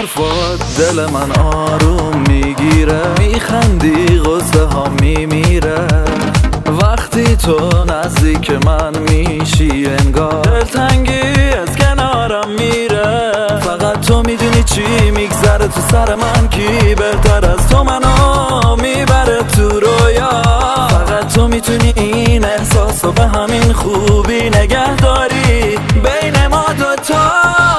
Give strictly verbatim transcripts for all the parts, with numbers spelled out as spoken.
حرفات دل من آروم میگیره، میخندی غصه ها میمیره. وقتی تو نزدیک من میشی انگار دلتنگی از کنارم میره. فقط تو میدونی چی میگذره تو سر من، کی بهتر از تو منو میبره تو رویا. فقط تو میتونی این احساسو به همین خوبی نگه داری بین ما دوتا.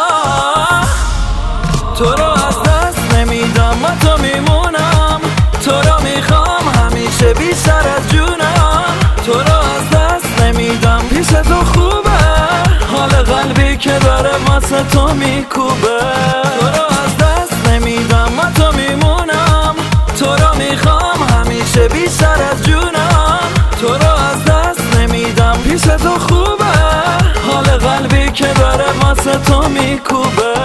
تو رو از دست نمیدم، من تو میمونم، تو رو میخوام همیشه بیشتر از جونم. تو رو از دست نمیدم، پیش تو خوبه، حال قلبی که داره واسه تو میکوبه. تو رو از دست نمیدم، من تو میمونم، تو رو میخوام همیشه بیشتر از جونم. تو رو از دست نمیدم، پیش تو خوبه، حال قلبی که داره واسه تو میکوبه.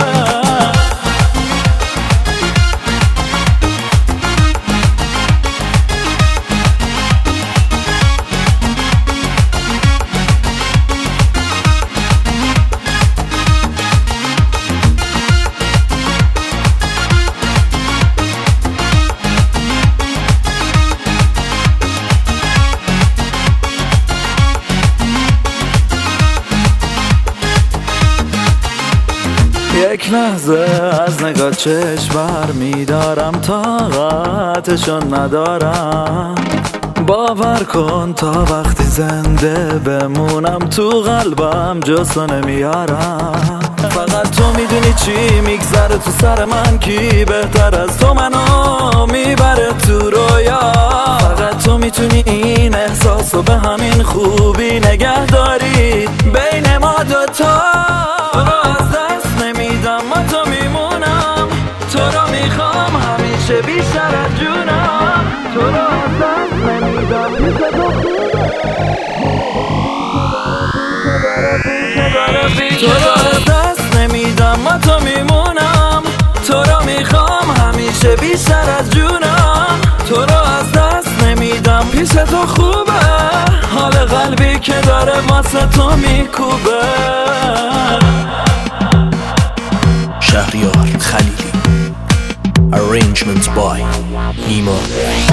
یک لحظه از نگاه چشم بر میدارم، طاقتشون ندارم. باور کن تا وقتی زنده بمونم تو قلبم جزو نمیارم. فقط تو میدونی چی میگذره تو سر من، کی بهتر از تو منو میبره تو رویا. فقط تو میتونی این احساسو به همین خوبی نگه داری بین ما دوتا. تو رو از دست نمیدم، من تو میمونم، تو رو میخوام همیشه بیشتر از جونم. تو رو از دست نمیدم، پیش تو تو رو از دست نمیدم، من تو میمونم، تو رو میخوام همیشه بیشتر از جونم. تو رو از دست نمیدم، پیش تو خوبه، حال قلبی که داره واسه تو میکوبه. شهریار خلیلی. Arrangements by نیما.